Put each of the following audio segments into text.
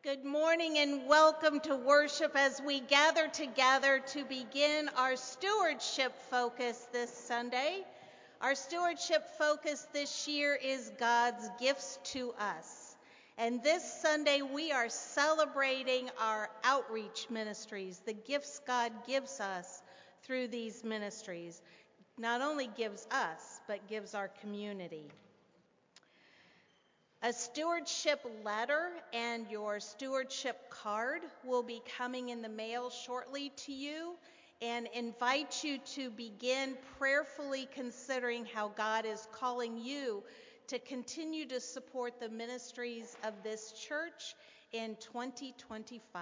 Good morning and welcome to worship as we gather together to begin our stewardship focus this Sunday. Our stewardship focus this year is God's gifts to us. And this Sunday we are celebrating our outreach ministries, the gifts God gives us through these ministries. Not only gives us, but gives our community. A stewardship letter and your stewardship card will be coming in the mail shortly to you and invite you to begin prayerfully considering how God is calling you to continue to support the ministries of this church in 2025.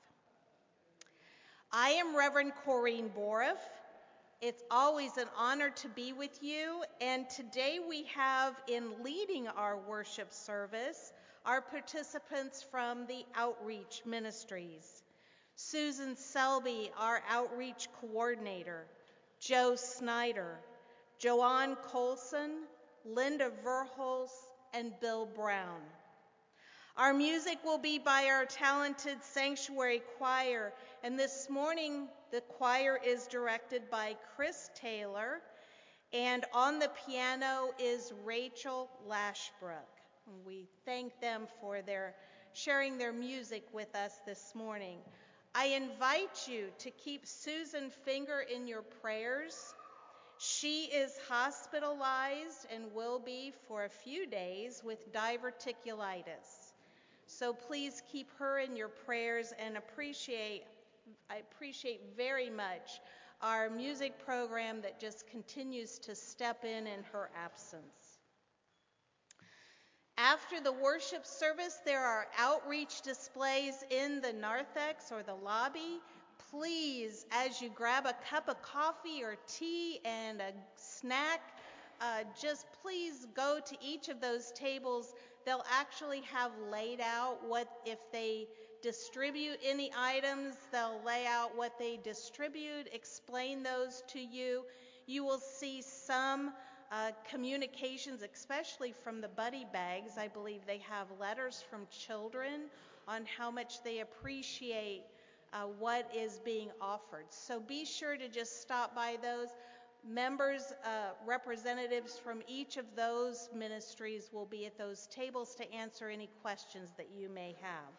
I am Reverend Corrine Boroff. It's always an honor to be with you, and today we have in leading our worship service our participants from the outreach ministries. Susan Selby, our outreach coordinator, Joe Snyder, Joanne Colson, Linda Verholz, and Bill Brown. Our music will be by our talented Sanctuary Choir, and this morning the choir is directed by Chris Taylor, and on the piano is Rachel Lashbrook. We thank them for sharing their music with us this morning. I invite you to keep Susan Finger in your prayers. She is hospitalized and will be for a few days with diverticulitis. So please keep her in your prayers, and I appreciate very much our music program that just continues to step in her absence. After the worship service, there are outreach displays in the narthex or the lobby. Please, as you grab a cup of coffee or tea and a snack, just please go to each of those tables. They'll actually have laid out if they distribute any items, they'll lay out what they distribute, explain those to you. You will see some communications, especially from the Buddy Bags. I believe they have letters from children on how much they appreciate what is being offered. So be sure to just stop by those. Members, representatives from each of those ministries will be at those tables to answer any questions that you may have.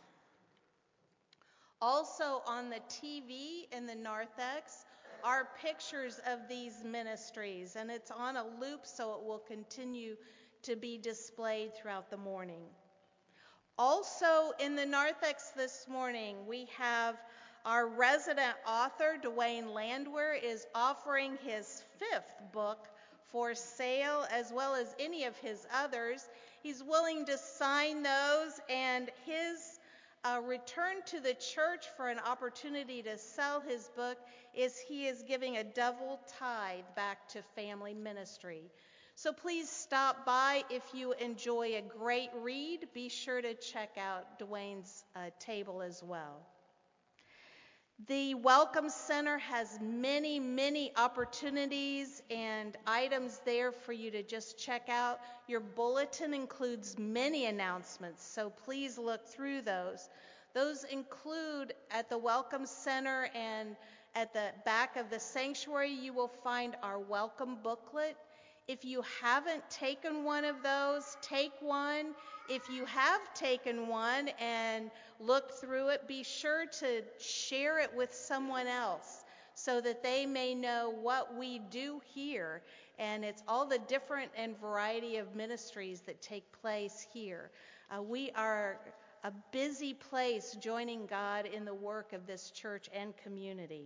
Also on the TV in the narthex are pictures of these ministries, and it's on a loop so it will continue to be displayed throughout the morning. Also in the narthex this morning we have our resident author, Dwayne Landwehr, is offering his 5th book for sale, as well as any of his others. He's willing to sign those, and his return to the church for an opportunity to sell his book is he is giving a double tithe back to family ministry. So please stop by if you enjoy a great read. Be sure to check out Dwayne's table as well. The Welcome Center has many opportunities and items there for you to just check out. Your bulletin includes many announcements, so please look through those. Those include at the Welcome Center and at the back of the sanctuary, you will find our welcome booklet. If you haven't taken one of those, take one. If you have taken one and looked through it, be sure to share it with someone else so that they may know what we do here. And it's all the different and variety of ministries that take place here. We are a busy place joining God in the work of this church and community.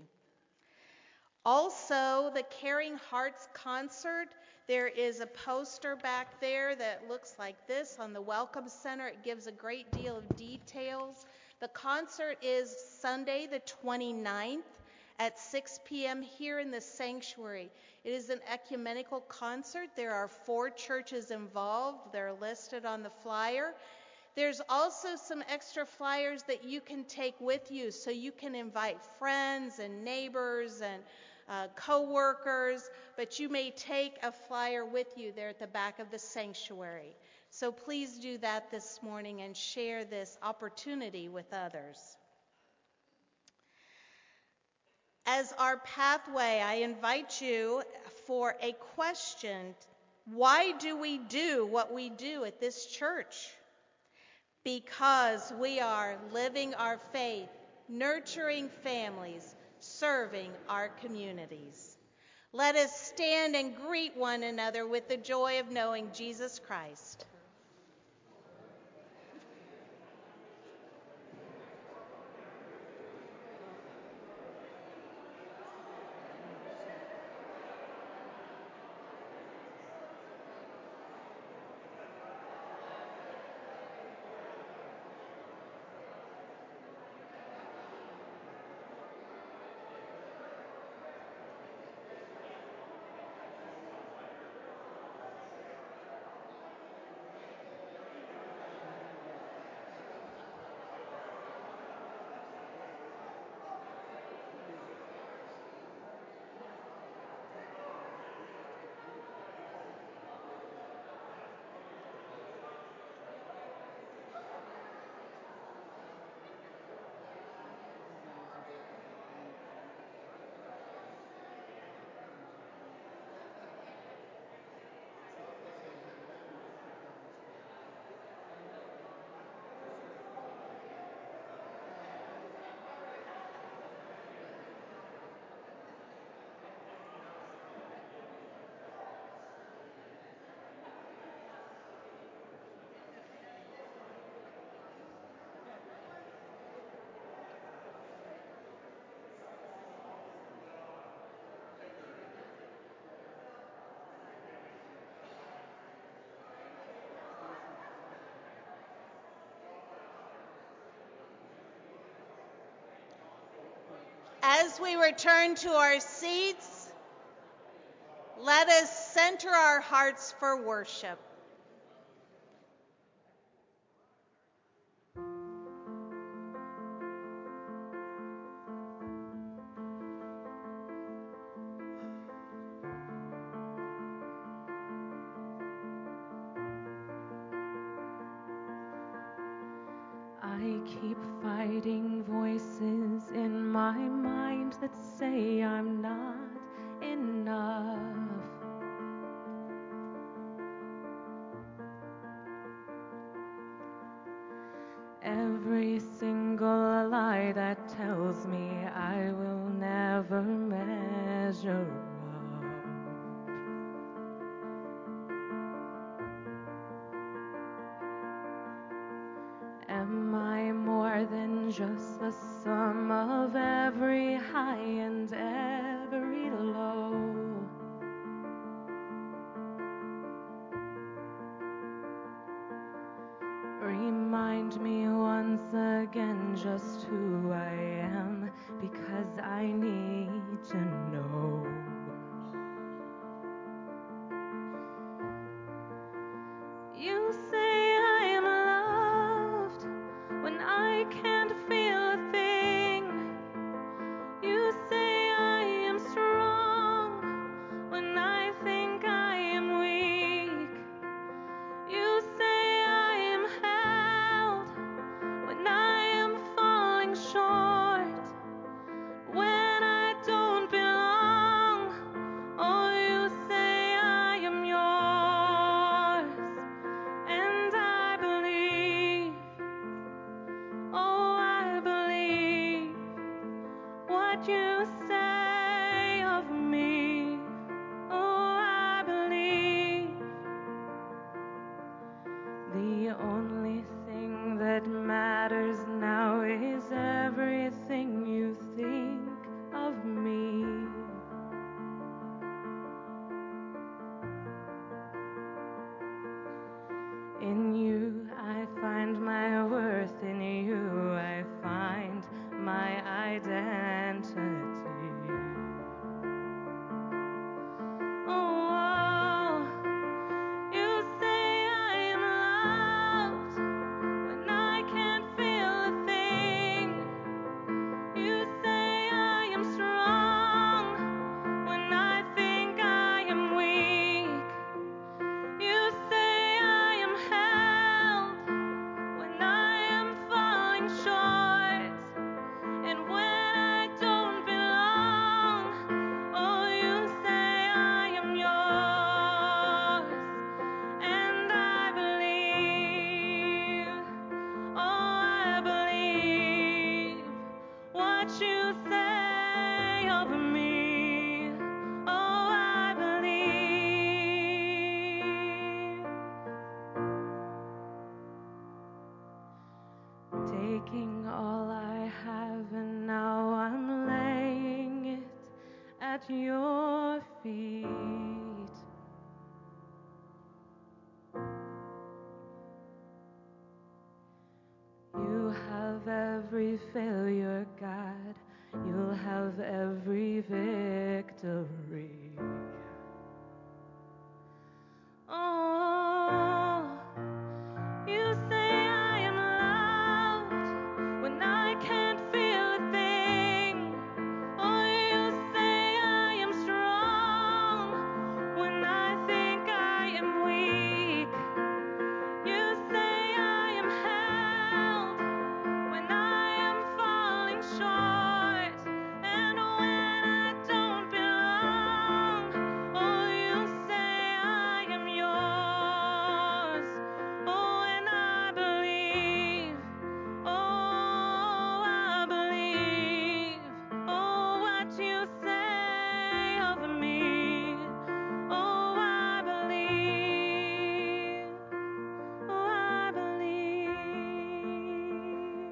Also, the Caring Hearts concert, there is a poster back there that looks like this on the Welcome Center. It gives a great deal of details. The concert is Sunday the 29th at 6 p.m. here in the sanctuary. It is an ecumenical concert. There are 4 churches involved. They're listed on the flyer. There's also some extra flyers that you can take with you so you can invite friends and neighbors and co-workers, but you may take a flyer with you there at the back of the sanctuary. So please do that this morning and share this opportunity with others. As our pathway, I invite you for a question. Why do we do what we do at this church? Because we are living our faith, nurturing families, serving our communities. Let us stand and greet one another with the joy of knowing Jesus Christ. As we return to our seats, let us center our hearts for worship. I keep fighting voices in my mind that say I'm not enough. Every single lie that tells me I will never measure up. Am I more than just the sum of every high and every low? Remind me once again just who I am, because I need to know. You say I am loved when I can't feel a thing. You say I am strong when I think I am weak. You say I am held when I am falling short, when I don't belong. Oh, you say I am yours, and I believe. Oh, I believe what you say of me. Oh, I believe. The only thing that matters now is everything you think of me. In you I find my worth, in you I find my identity. Oh, you say I am loved when I can't feel a taking all I have and now I'm laying it at your feet. You have every failure, God. You'll have every victory. Oh, you say I am loved when I can't feel a thing. Oh, you say I am strong when I think I am weak. You say I am held when I am falling short and when I don't belong. Oh, you say I am yours. Oh, and I believe. Oh, I believe. Oh, what you say of me. Oh, I believe. Oh, I believe.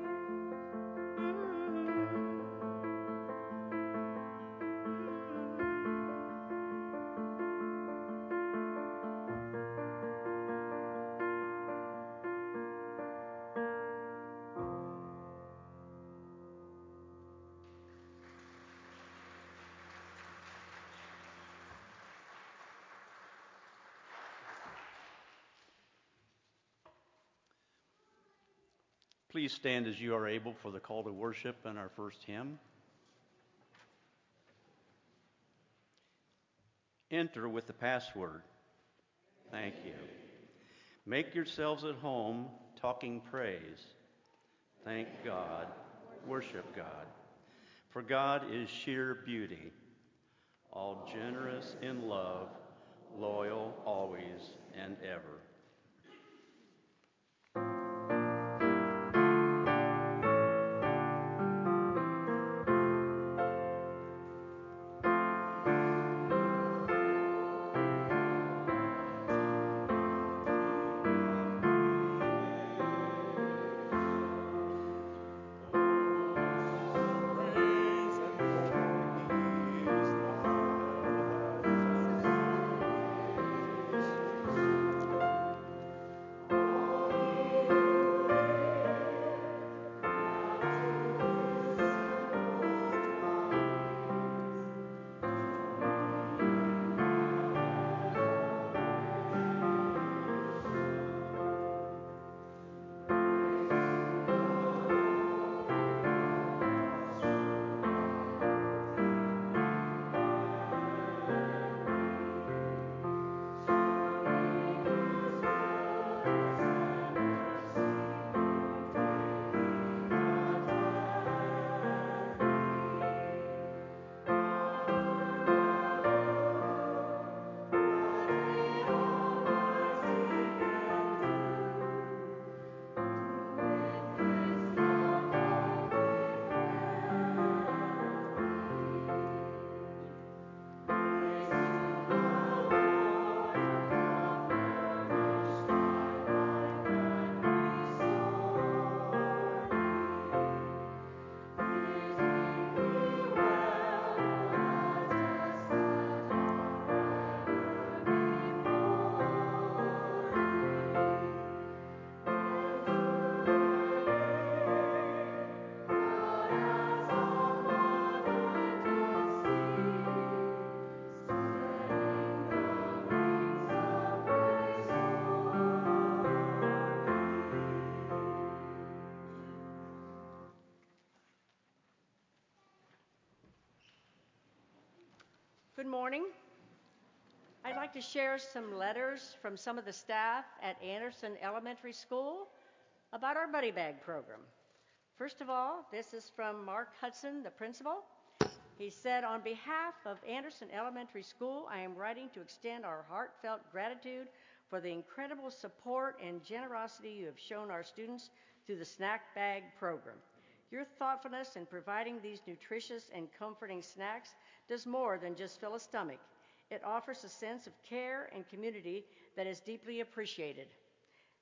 Please stand as you are able for the call to worship and our first hymn. Enter with the password. Thank you. Make yourselves at home, talking praise. Thank God. Worship God. For God is sheer beauty, all generous in love, loyal always and ever. Good morning. I'd like to share some letters from some of the staff at Anderson Elementary School about our Buddy Bag program. First of all, this is from Mark Hudson, the principal. He said, on behalf of Anderson Elementary School, I am writing to extend our heartfelt gratitude for the incredible support and generosity you have shown our students through the snack bag program. Your thoughtfulness in providing these nutritious and comforting snacks does more than just fill a stomach. It offers a sense of care and community that is deeply appreciated.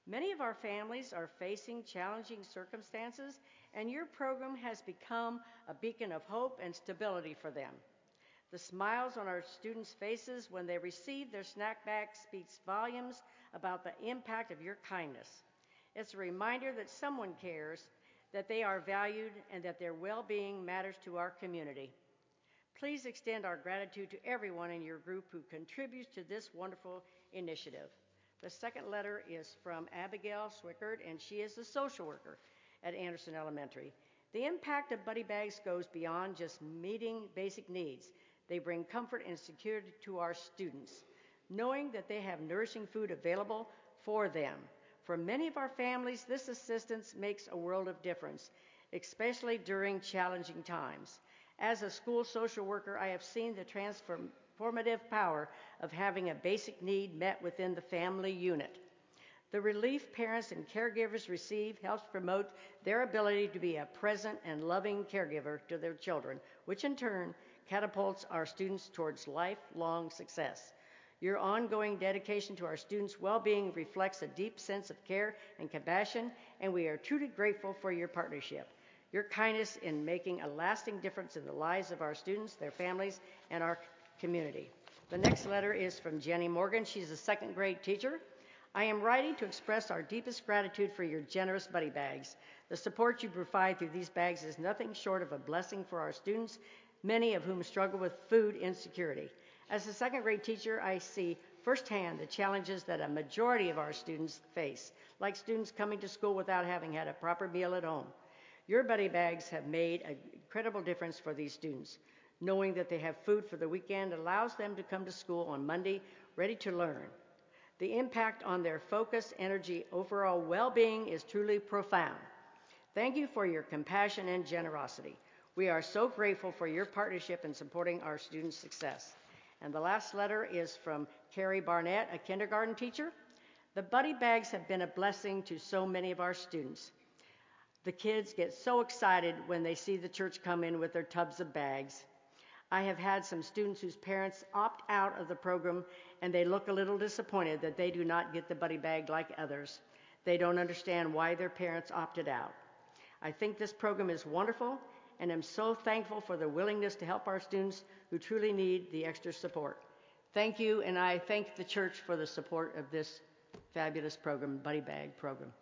Many of our families are facing challenging circumstances, and your program has become a beacon of hope and stability for them. The smiles on our students' faces when they receive their snack bag speaks volumes about the impact of your kindness. It's a reminder that someone cares, that they are valued, and that their well-being matters to our community. Please extend our gratitude to everyone in your group who contributes to this wonderful initiative. The second letter is from Abigail Swickard, and she is a social worker at Anderson Elementary. The impact of Buddy Bags goes beyond just meeting basic needs. They bring comfort and security to our students, knowing that they have nourishing food available for them. For many of our families, this assistance makes a world of difference, especially during challenging times. As a school social worker, I have seen the transformative power of having a basic need met within the family unit. The relief parents and caregivers receive helps promote their ability to be a present and loving caregiver to their children, which in turn catapults our students towards lifelong success. Your ongoing dedication to our students' well-being reflects a deep sense of care and compassion, and we are truly grateful for your partnership. Your kindness in making a lasting difference in the lives of our students, their families, and our community. The next letter is from Jenny Morgan. She's a second grade teacher. I am writing to express our deepest gratitude for your generous Buddy Bags. The support you provide through these bags is nothing short of a blessing for our students, many of whom struggle with food insecurity. As a second grade teacher, I see firsthand the challenges that a majority of our students face, like students coming to school without having had a proper meal at home. Your Buddy Bags have made an incredible difference for these students. Knowing that they have food for the weekend allows them to come to school on Monday ready to learn. The impact on their focus, energy, overall well-being is truly profound. Thank you for your compassion and generosity. We are so grateful for your partnership in supporting our students' success. And the last letter is from Carrie Barnett, a kindergarten teacher. The Buddy Bags have been a blessing to so many of our students. The kids get so excited when they see the church come in with their tubs of bags. I have had some students whose parents opt out of the program, and they look a little disappointed that they do not get the Buddy Bag like others. They don't understand why their parents opted out. I think this program is wonderful, and I'm so thankful for the willingness to help our students who truly need the extra support. Thank you, and I thank the church for the support of this fabulous program, Buddy Bag program.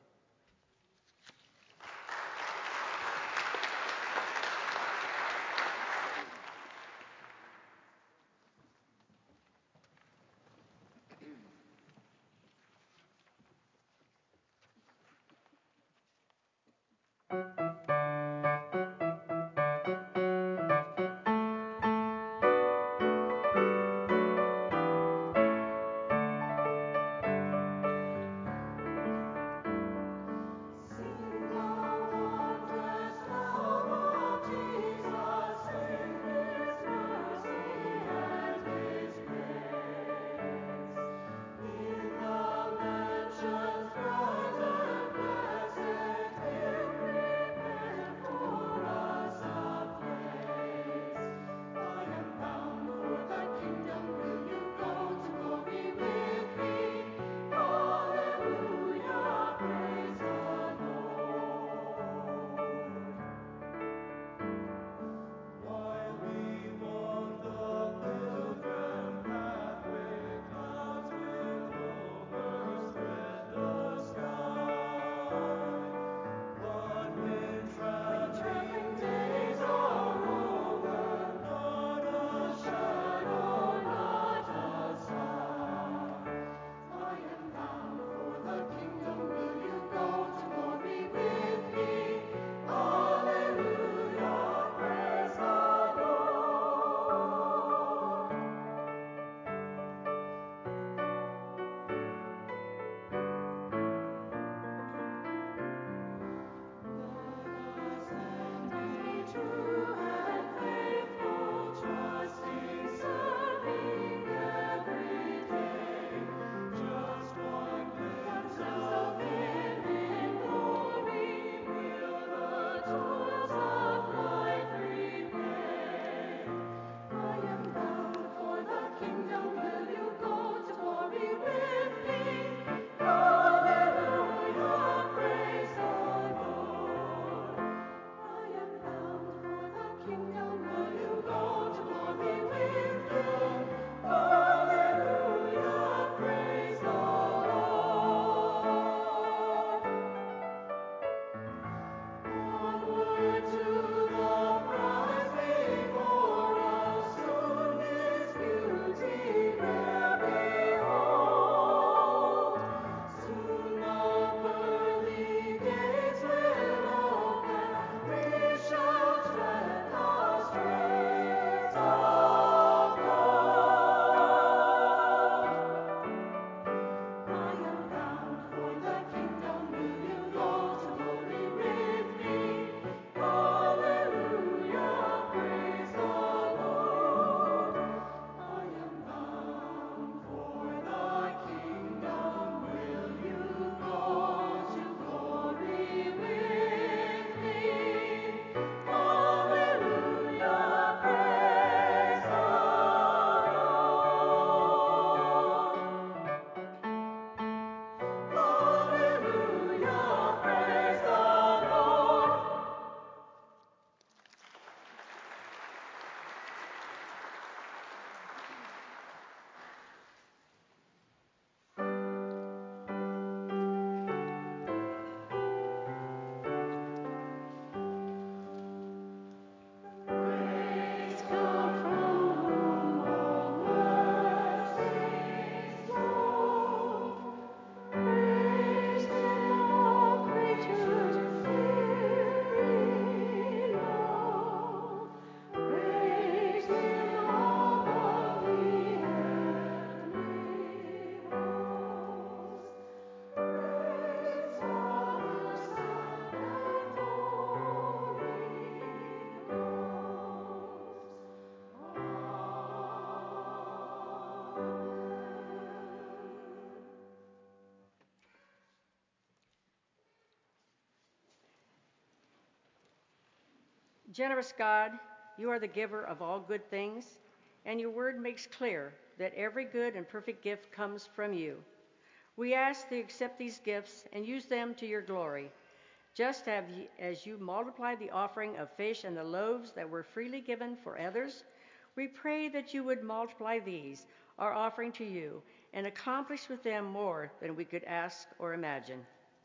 Generous God, you are the giver of all good things, and your word makes clear that every good and perfect gift comes from you. We ask that you accept these gifts and use them to your glory. Just as you multiplied the offering of fish and the loaves that were freely given for others, we pray that you would multiply these, our offering to you, and accomplish with them more than we could ask or imagine.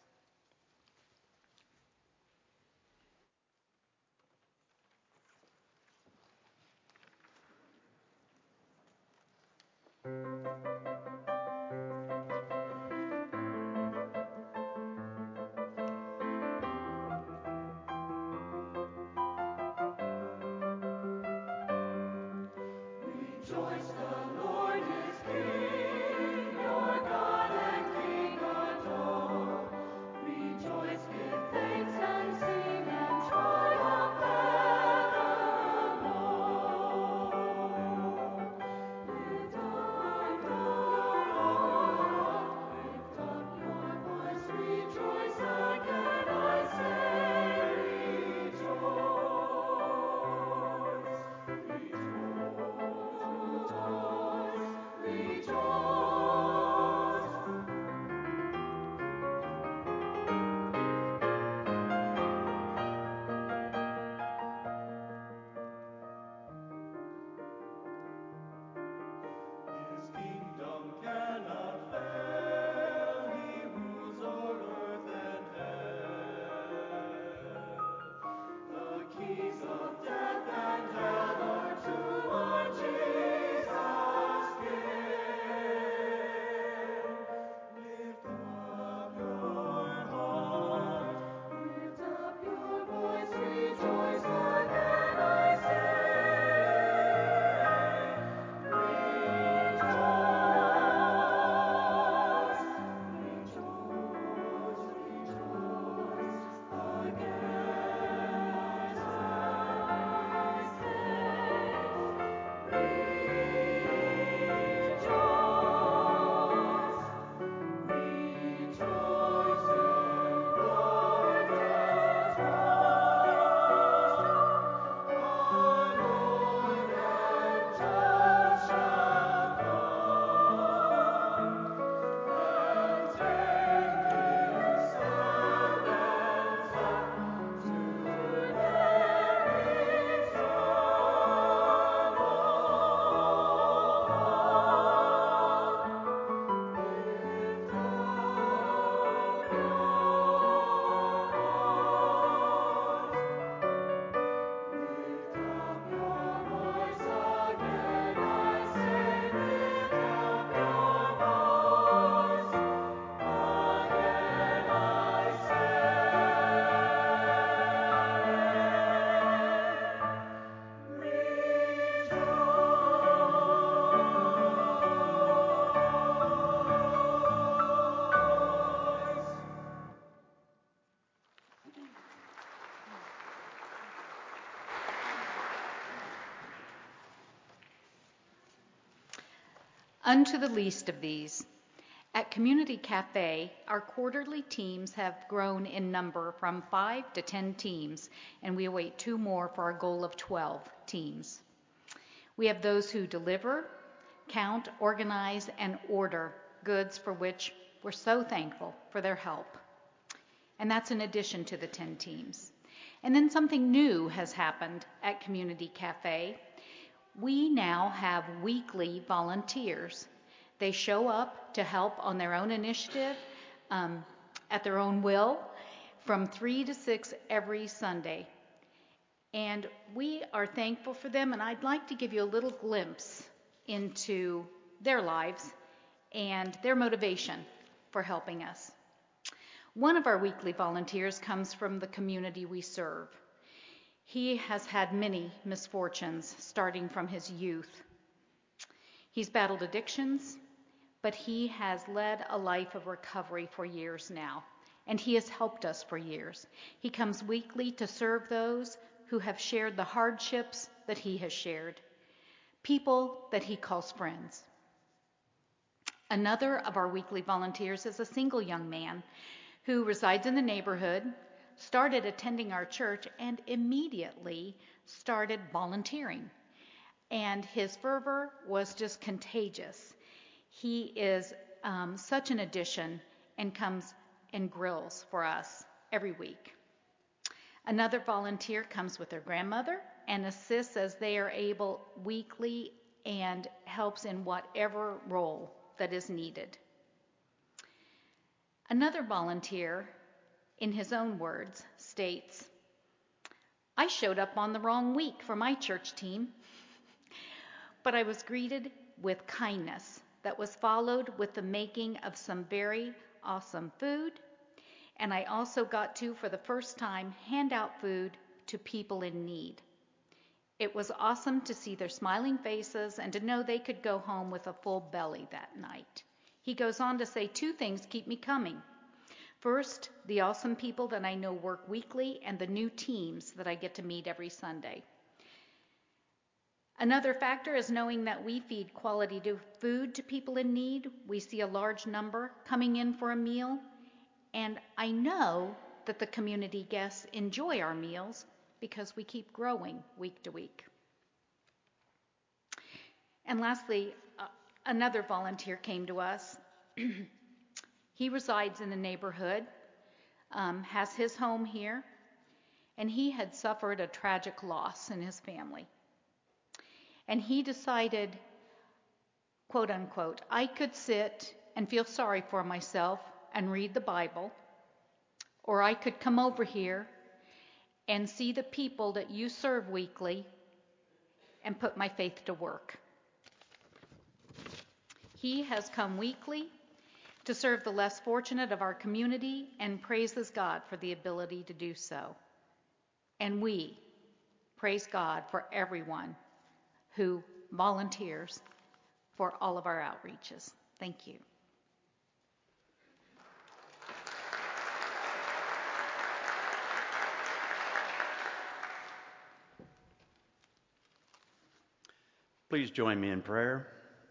Unto the least of these. At Community Cafe, our quarterly teams have grown in number from 5 to 10 teams, and we await 2 more for our goal of 12 teams. We have those who deliver, count, organize, and order goods for which we're so thankful for their help. And that's in addition to the 10 teams. And then something new has happened at Community Cafe. We now have weekly volunteers. They show up to help on their own initiative, at their own will, from 3 to 6 every Sunday. And we are thankful for them, and I'd like to give you a little glimpse into their lives and their motivation for helping us. One of our weekly volunteers comes from the community we serve. He has had many misfortunes starting from his youth. He's battled addictions, but he has led a life of recovery for years now, and he has helped us for years. He comes weekly to serve those who have shared the hardships that he has shared, people that he calls friends. Another of our weekly volunteers is a single young man who resides in the neighborhood, started attending our church and immediately started volunteering. And his fervor was just contagious. He is such an addition and comes and grills for us every week. Another volunteer comes with their grandmother and assists as they are able weekly and helps in whatever role that is needed. Another volunteer, in his own words, states, "I showed up on the wrong week for my church team, but I was greeted with kindness that was followed with the making of some very awesome food, and I also got to, for the first time, hand out food to people in need. It was awesome to see their smiling faces and to know they could go home with a full belly that night." He goes on to say, 2 things keep me coming. First, the awesome people that I know work weekly and the new teams that I get to meet every Sunday. Another factor is knowing that we feed quality food to people in need. We see a large number coming in for a meal, and I know that the community guests enjoy our meals because we keep growing week to week. And lastly, another volunteer came to us. He resides in the neighborhood, has his home here, and he had suffered a tragic loss in his family. And he decided, quote unquote, "I could sit and feel sorry for myself and read the Bible, or I could come over here and see the people that you serve weekly and put my faith to work." He has come weekly to serve the less fortunate of our community and praises God for the ability to do so. And we praise God for everyone who volunteers for all of our outreaches. Thank you. Please join me in prayer.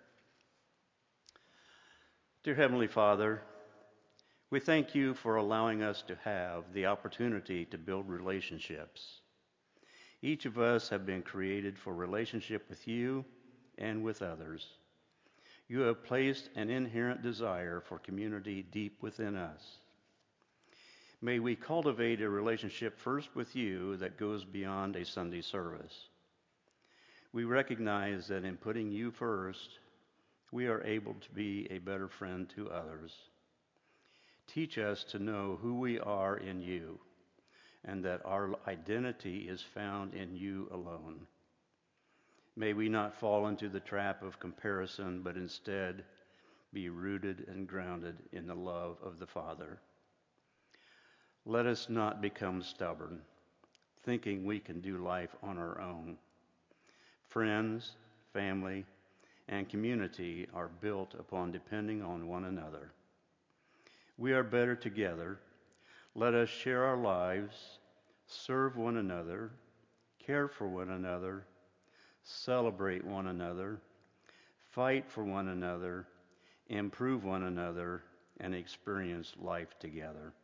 Dear Heavenly Father, we thank you for allowing us to have the opportunity to build relationships. Each of us have been created for relationship with you and with others. You have placed an inherent desire for community deep within us. May we cultivate a relationship first with you that goes beyond a Sunday service. We recognize that in putting you first, we are able to be a better friend to others. Teach us to know who we are in you, and that our identity is found in you alone. May we not fall into the trap of comparison, but instead be rooted and grounded in the love of the Father. Let us not become stubborn, thinking we can do life on our own. Friends, family, and community are built upon depending on one another. We are better together. Let us share our lives, serve one another, care for one another, celebrate one another, fight for one another, improve one another, and experience life together.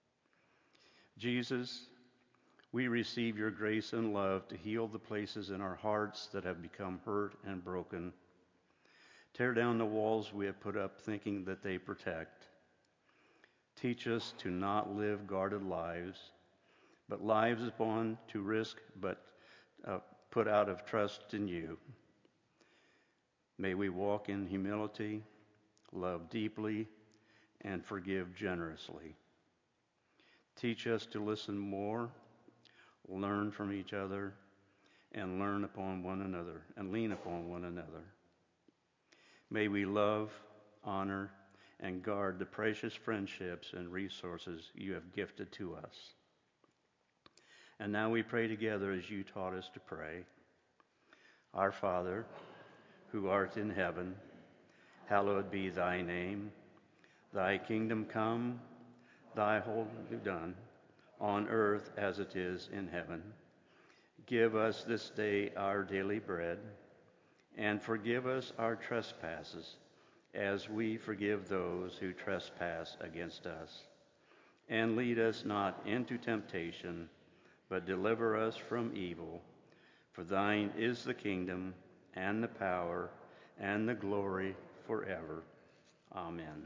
Jesus, we receive your grace and love to heal the places in our hearts that have become hurt and broken. Tear down the walls we have put up thinking that they protect. Teach us to not live guarded lives, but lives upon to risk, but put out of trust in you. May we walk in humility, love deeply, and forgive generously. Teach us to listen more, learn from each other, and lean upon one another. May we love, honor, and guard the precious friendships and resources you have gifted to us. And now we pray together as you taught us to pray. Our Father, who art in heaven, hallowed be thy name. Thy kingdom come, thy will be done, on earth as it is in heaven. Give us this day our daily bread, and forgive us our trespasses, as we forgive those who trespass against us. And lead us not into temptation, but deliver us from evil. For thine is the kingdom, and the power, and the glory forever. Amen.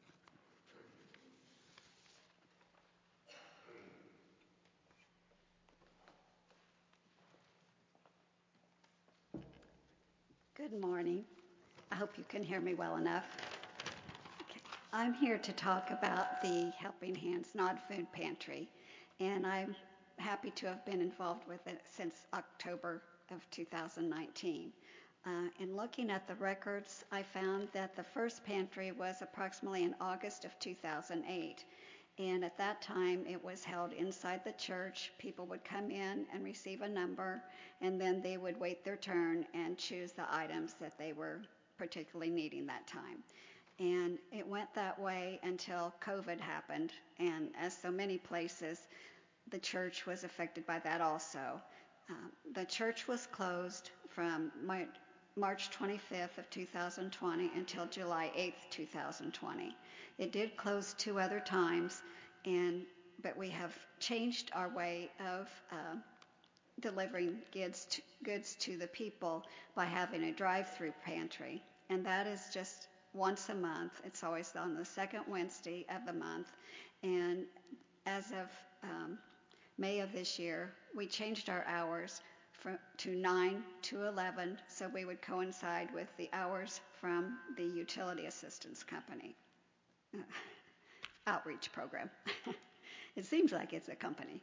Good morning. I hope you can hear me well enough. Okay. I'm here to talk about the Helping Hands Non-Food Pantry, and I'm happy to have been involved with it since October of 2019. In looking at the records, I found that the first pantry was approximately in August of 2008. And at that time, it was held inside the church. People would come in and receive a number, and then they would wait their turn and choose the items that they were particularly needing that time. And it went that way until COVID happened. And as so many places, the church was affected by that also. The church was closed from March 25th of 2020 until July 8th, 2020. It did close 2 other times, but we have changed our way of delivering goods to the people by having a drive-through pantry, and that is just once a month. It's always on the second Wednesday of the month, and as of May of this year, we changed our hours to 9 to 11, so we would coincide with the hours from the utility assistance company outreach program. It seems like it's a company.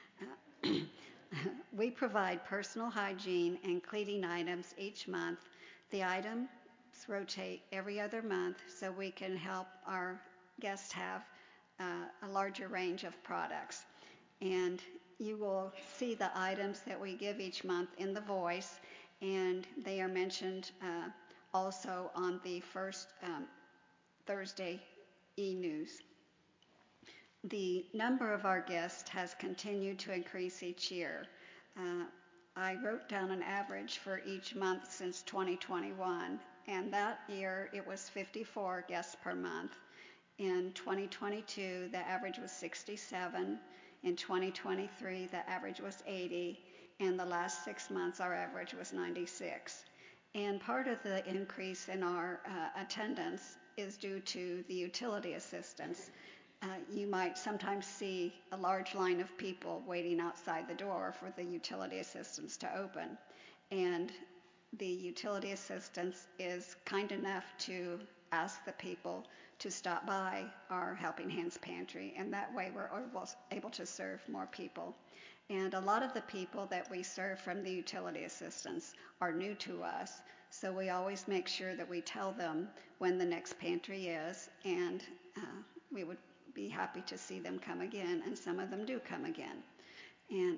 We provide personal hygiene and cleaning items each month. The items rotate every other month so we can help our guests have a larger range of products. And you will see the items that we give each month in the Voice, and they are mentioned also on the first Thursday e-news. The number of our guests has continued to increase each year. I wrote down an average for each month since 2021, and that year it was 54 guests per month. In 2022, the average was 67. In 2023, the average was 80, and the last 6 months, our average was 96. And part of the increase in our attendance is due to the utility assistance. You might sometimes see a large line of people waiting outside the door for the utility assistance to open. And the utility assistance is kind enough to ask the people to stop by our Helping Hands Pantry, and that way we're able to serve more people. And a lot of the people that we serve from the utility assistance are new to us, so we always make sure that we tell them when the next pantry is, and we would be happy to see them come again, and some of them do come again. And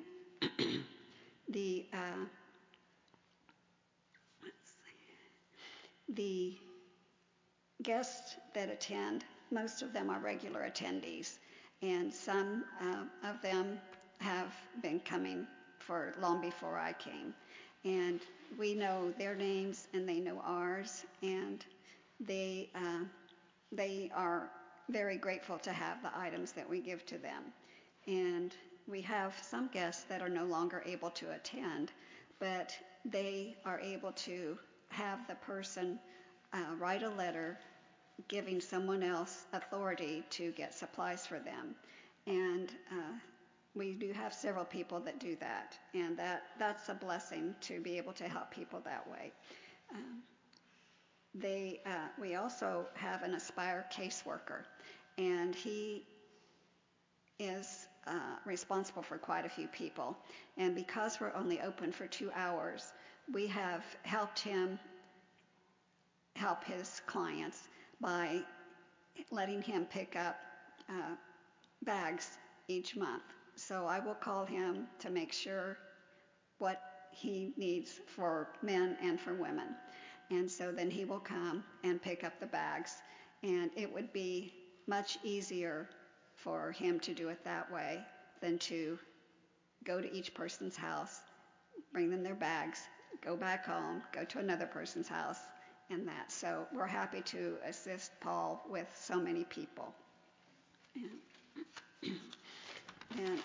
the guests that attend, most of them are regular attendees, and some of them have been coming for long before I came. And we know their names and they know ours, and they are very grateful to have the items that we give to them. And we have some guests that are no longer able to attend, but they are able to have the person write a letter giving someone else authority to get supplies for them. And we do have several people that do that, and that's a blessing to be able to help people that way. We also have an Aspire caseworker, and he is responsible for quite a few people. And because we're only open for 2 hours, we have helped him help his clients by letting him pick up bags each month. So I will call him to make sure what he needs for men and for women. And so then he will come and pick up the bags. And it would be much easier for him to do it that way than to go to each person's house, bring them their bags, go back home, go to another person's house, and that. So we're happy to assist Paul with so many people. And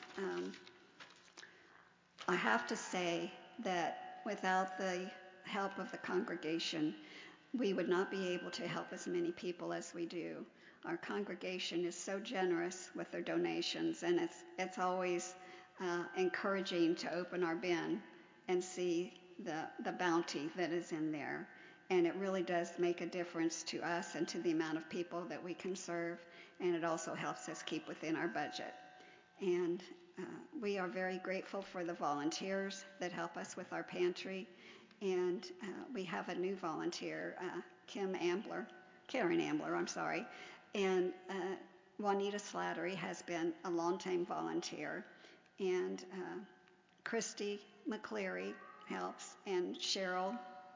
I have to say that without the help of the congregation, we would not be able to help as many people as we do. Our congregation is so generous with their donations, and it's always encouraging to open our bin and see the bounty that is in there. And it really does make a difference to us and to the amount of people that we can serve, and it also helps us keep within our budget. And we are very grateful for the volunteers that help us with our pantry. And we have a new volunteer, Karen Ambler, and Juanita Slattery has been a long-time volunteer, and Christy McCleary helps, and Cheryl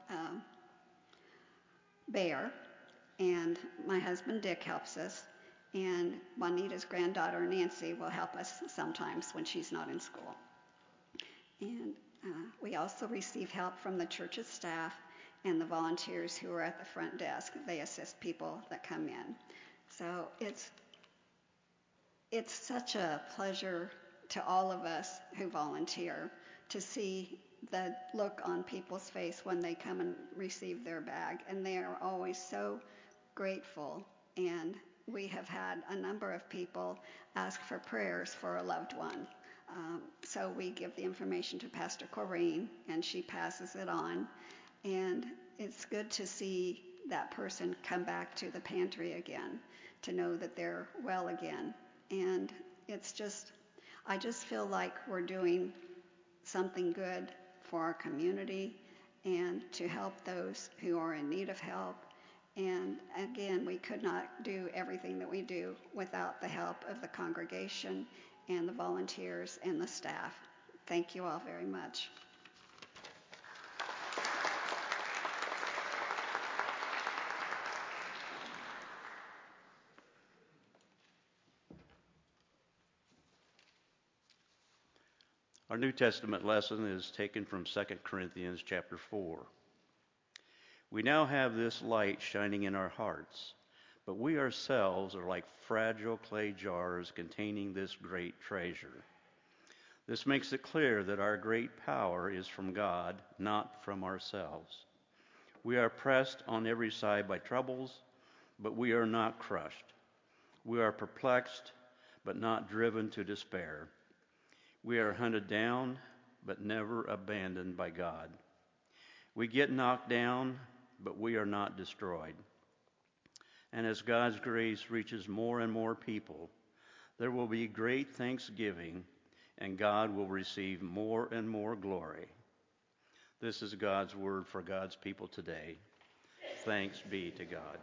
Bayer, and my husband Dick helps us, and Juanita's granddaughter Nancy will help us sometimes when she's not in school. And we also receive help from the church's staff and the volunteers who are at the front desk. They assist people that come in. So it's such a pleasure to all of us who volunteer to see the look on people's face when they come and receive their bag. And they are always so grateful. And we have had a number of people ask for prayers for a loved one. So we give the information to Pastor Corrine, and she passes it on. And it's good to see that person come back to the pantry again, to know that they're well again. And I just feel like we're doing something good for our community and to help those who are in need of help. And again, we could not do everything that we do without the help of the congregation and the volunteers and the staff. Thank you all very much. Our New Testament lesson is taken from 2 Corinthians chapter 4. We now have this light shining in our hearts, but we ourselves are like fragile clay jars containing this great treasure. This makes it clear that our great power is from God, not from ourselves. We are pressed on every side by troubles, but we are not crushed. We are perplexed, but not driven to despair. We are hunted down, but never abandoned by God. We get knocked down, but we are not destroyed. And as God's grace reaches more and more people, there will be great thanksgiving, and God will receive more and more glory. This is God's word for God's people today. Thanks be to God.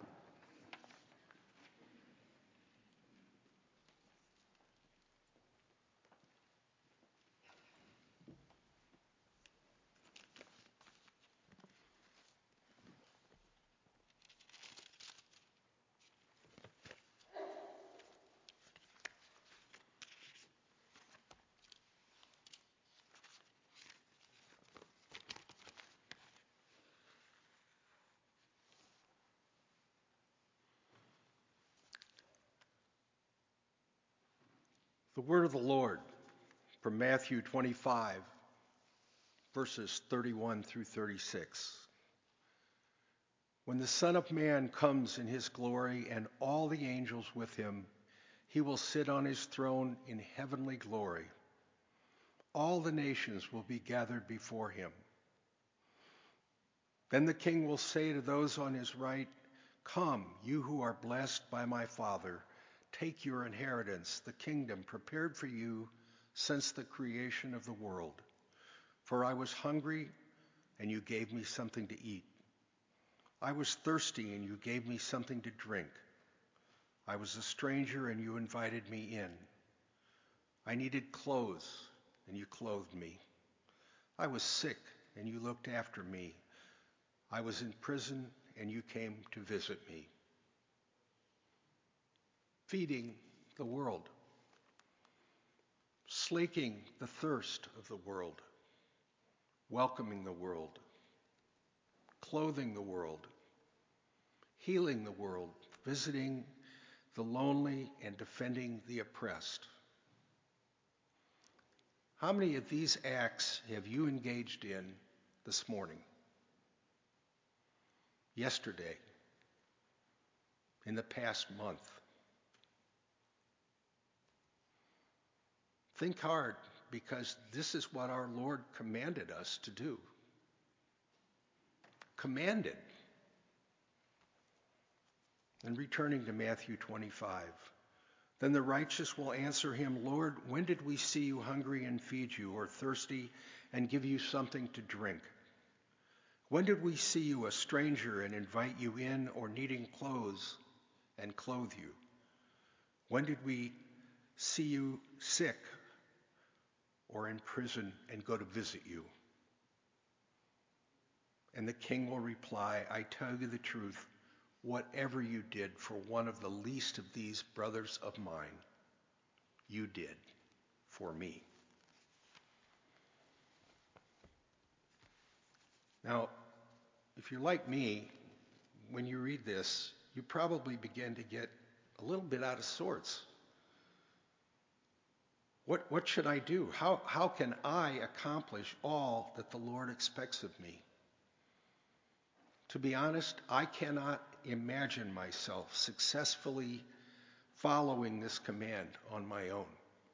The word of the Lord from Matthew 25, verses 31 through 36. When the Son of Man comes in his glory and all the angels with him, he will sit on his throne in heavenly glory. All the nations will be gathered before him. Then the King will say to those on his right, "Come, you who are blessed by my Father, take your inheritance, the kingdom prepared for you since the creation of the world. For I was hungry, and you gave me something to eat. I was thirsty, and you gave me something to drink. I was a stranger, and you invited me in. I needed clothes, and you clothed me. I was sick, and you looked after me. I was in prison, and you came to visit me." Feeding the world, slaking the thirst of the world, welcoming the world, clothing the world, healing the world, visiting the lonely and defending the oppressed, How many of these acts have you engaged in this morning, yesterday, in the past month? Think hard, because this is what our Lord commanded us to do. Commanded. And returning to Matthew 25, then the righteous will answer him, Lord, when did we see you hungry and feed you, or thirsty and give you something to drink? When did we see you a stranger and invite you in, or needing clothes and clothe you? When did we see you sick or in prison and go to visit you? And the king will reply, I tell you the truth, whatever you did for one of the least of these brothers of mine, you did for me. Now, if you're like me, when you read this, you probably begin to get a little bit out of sorts. What should I do? How can I accomplish all that the Lord expects of me? To be honest, I cannot imagine myself successfully following this command on my own.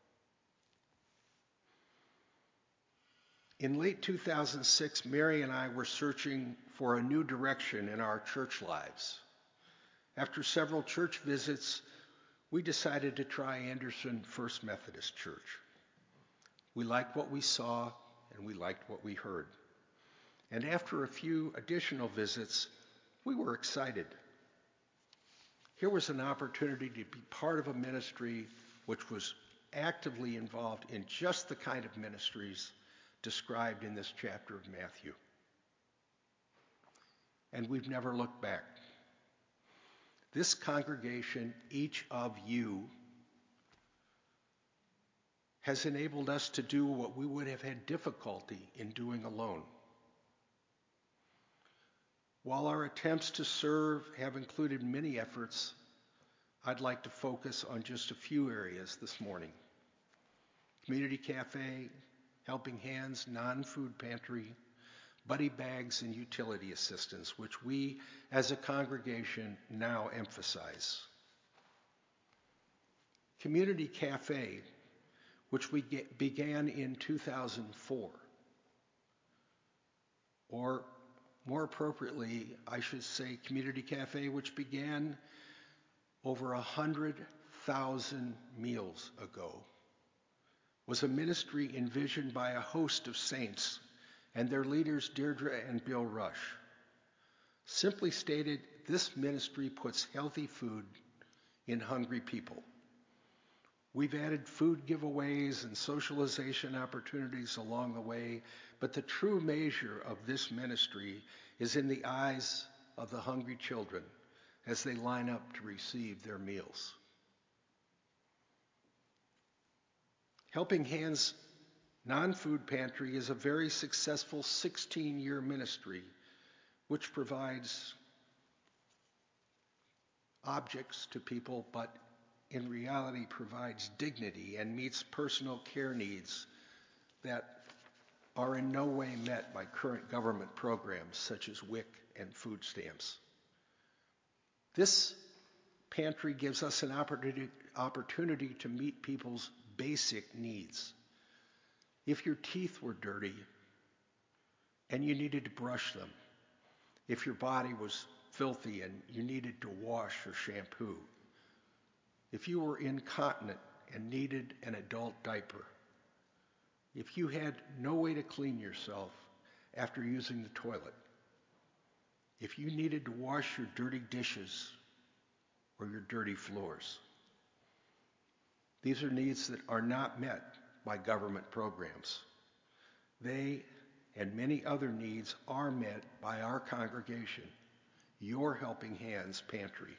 In late 2006, Mary and I were searching for a new direction in our church lives. After several church visits, we decided to try Anderson First Methodist Church. We liked what we saw, and we liked what we heard. And after a few additional visits, we were excited. Here was an opportunity to be part of a ministry which was actively involved in just the kind of ministries described in this chapter of Matthew. And we've never looked back. This congregation, each of you, has enabled us to do what we would have had difficulty in doing alone. While our attempts to serve have included many efforts, I'd like to focus on just a few areas this morning. Community Cafe, Helping Hands, non-food pantry, buddy bags, and utility assistance, which we as a congregation now emphasize. Community Cafe, which we began in 2004, or more appropriately, I should say Community Cafe, which began over 100,000 meals ago, was a ministry envisioned by a host of saints and their leaders, Deirdre and Bill Rush. Simply stated, this ministry puts healthy food in hungry people. We've added food giveaways and socialization opportunities along the way, but the true measure of this ministry is in the eyes of the hungry children as they line up to receive their meals. Helping Hands Non-Food Pantry is a very successful 16-year ministry which provides objects to people, but in reality provides dignity and meets personal care needs that are in no way met by current government programs such as WIC and food stamps. This pantry gives us an opportunity to meet people's basic needs. If your teeth were dirty and you needed to brush them, if your body was filthy and you needed to wash or shampoo, if you were incontinent and needed an adult diaper, if you had no way to clean yourself after using the toilet, if you needed to wash your dirty dishes or your dirty floors. These are needs that are not met by government programs. They and many other needs are met by our congregation, your Helping Hands Pantry.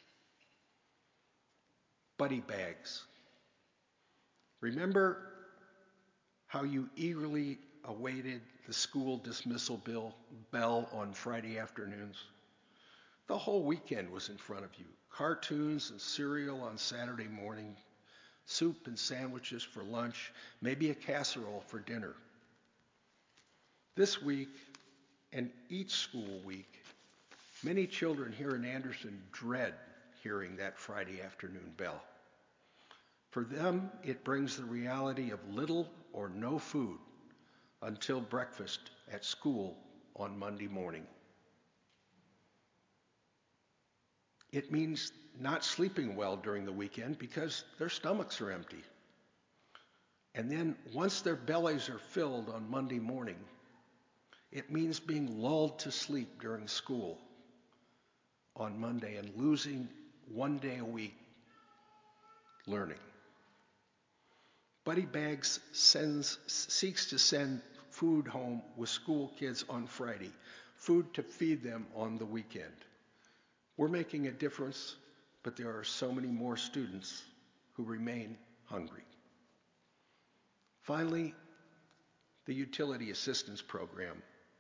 Buddy bags. Remember how you eagerly awaited the school dismissal bell on Friday afternoons? The whole weekend was in front of you. Cartoons and cereal on Saturday morning, soup and sandwiches for lunch, maybe a casserole for dinner. This week, and each school week, many children here in Anderson dread hearing that Friday afternoon bell. For them, it brings the reality of little or no food until breakfast at school on Monday morning. It means not sleeping well during the weekend because their stomachs are empty. And then once their bellies are filled on Monday morning, it means being lulled to sleep during school on Monday and losing one day a week learning. Buddy Bags seeks to send food home with school kids on Friday, food to feed them on the weekend. We're making a difference, but there are so many more students who remain hungry. Finally, the Utility Assistance Program.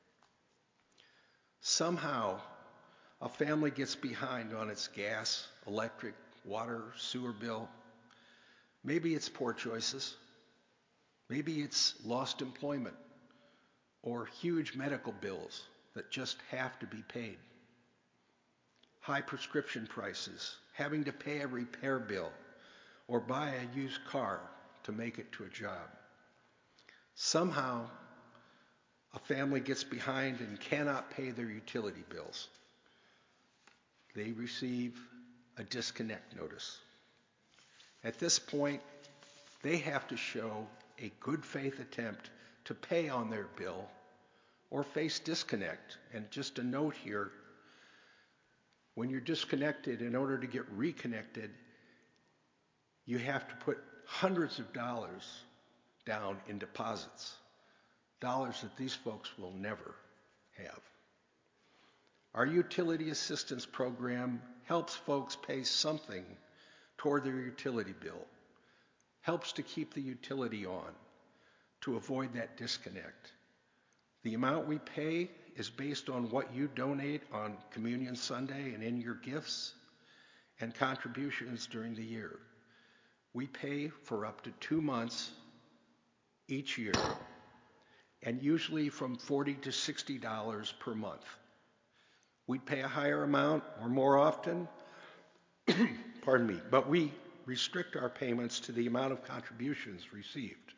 Somehow, a family gets behind on its gas, electric, water, sewer bill. Maybe it's poor choices. Maybe it's lost employment or huge medical bills that just have to be paid. High prescription prices, having to pay a repair bill or buy a used car to make it to a job. Somehow, a family gets behind and cannot pay their utility bills. They receive a disconnect notice. At this point, they have to show a good faith attempt to pay on their bill or face disconnect. And just a note here, when you're disconnected, in order to get reconnected, you have to put hundreds of dollars down in deposits, dollars that these folks will never have. Our utility assistance program helps folks pay something toward their utility bill, helps to keep the utility on, to avoid that disconnect. The amount we pay is based on what you donate on Communion Sunday and in your gifts and contributions during the year. We pay for up to 2 months each year, and usually from $40 to $60 per month. We'd pay a higher amount or more often, pardon me, but we restrict our payments to the amount of contributions received.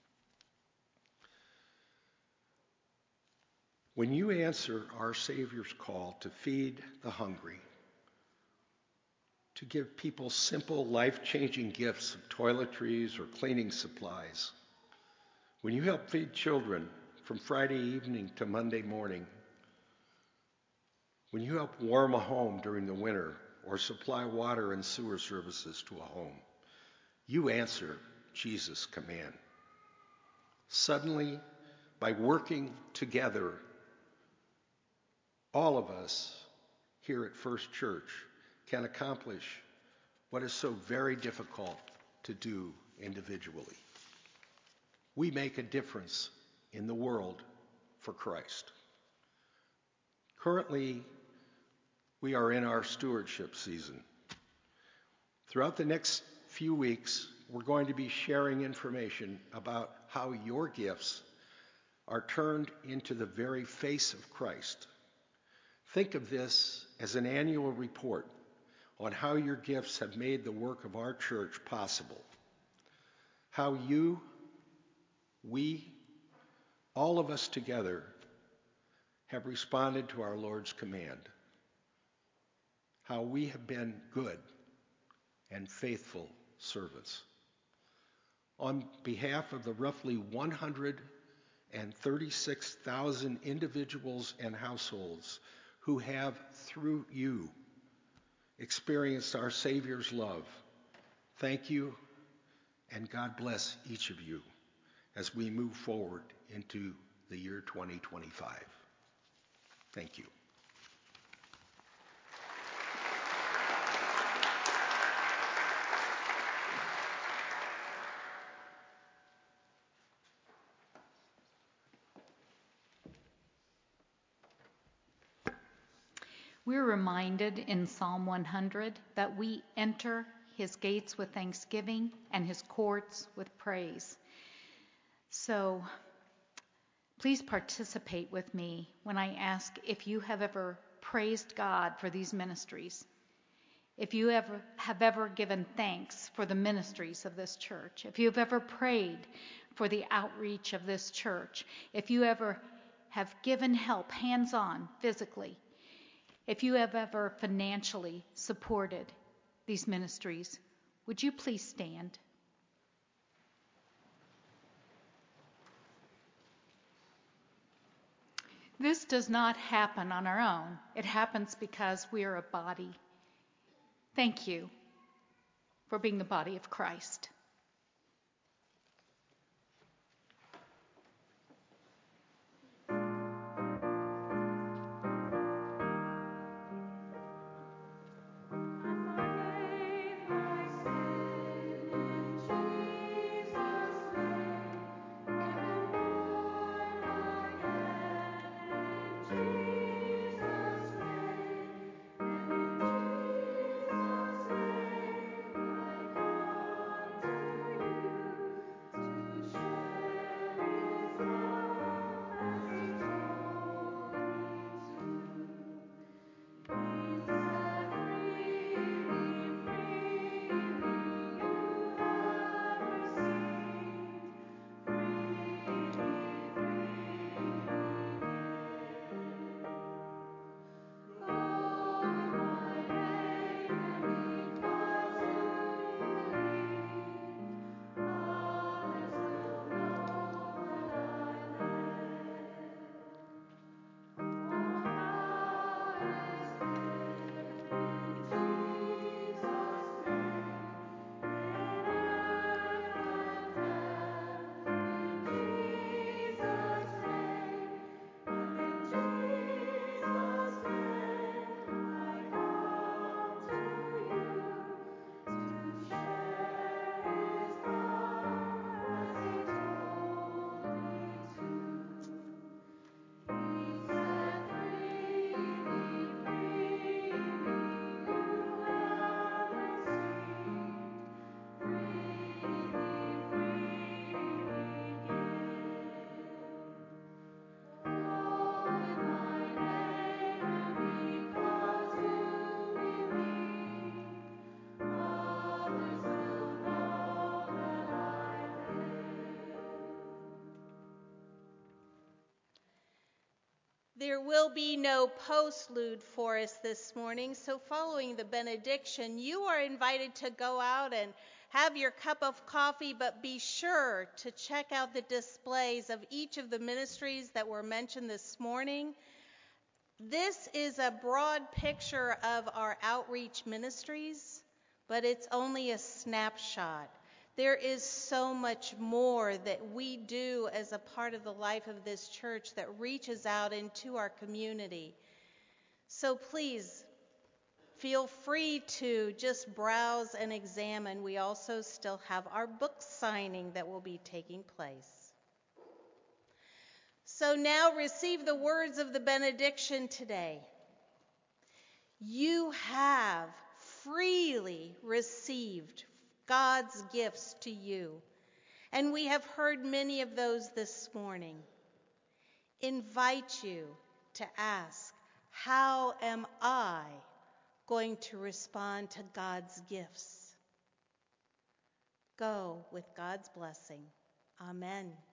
When you answer our Savior's call to feed the hungry, to give people simple, life-changing gifts of toiletries or cleaning supplies, when you help feed children from Friday evening to Monday morning, when you help warm a home during the winter or supply water and sewer services to a home, you answer Jesus' command. Suddenly, by working together, all of us here at First Church can accomplish what is so very difficult to do individually. We make a difference in the world for Christ. Currently, we are in our stewardship season. Throughout the next few weeks, we're going to be sharing information about how your gifts are turned into the very face of Christ. Think of this as an annual report on how your gifts have made the work of our church possible. How you, we, all of us together have responded to our Lord's command. How we have been good and faithful servants. On behalf of the roughly 136,000 individuals and households who have, through you, experienced our Savior's love, thank you, and God bless each of you as we move forward into the year 2025. Thank you. We're reminded in Psalm 100 that we enter his gates with thanksgiving, and his courts with praise. So please participate with me when I ask if you have ever praised God for these ministries. If you have ever given thanks for the ministries of this church, if you have ever prayed for the outreach of this church, if you ever have given help hands-on, physically, if you have ever financially supported these ministries, would you please stand? This does not happen on our own. It happens because we are a body. Thank you for being the body of Christ. There will be no postlude for us this morning, so following the benediction, you are invited to go out and have your cup of coffee, but be sure to check out the displays of each of the ministries that were mentioned this morning. This is a broad picture of our outreach ministries, but it's only a snapshot. There is so much more that we do as a part of the life of this church that reaches out into our community. So please feel free to just browse and examine. We also still have our book signing that will be taking place. So now receive the words of the benediction today. You have freely received God's gifts to you, and we have heard many of those this morning. Invite you to ask, how am I going to respond to God's gifts? Go with God's blessing. Amen.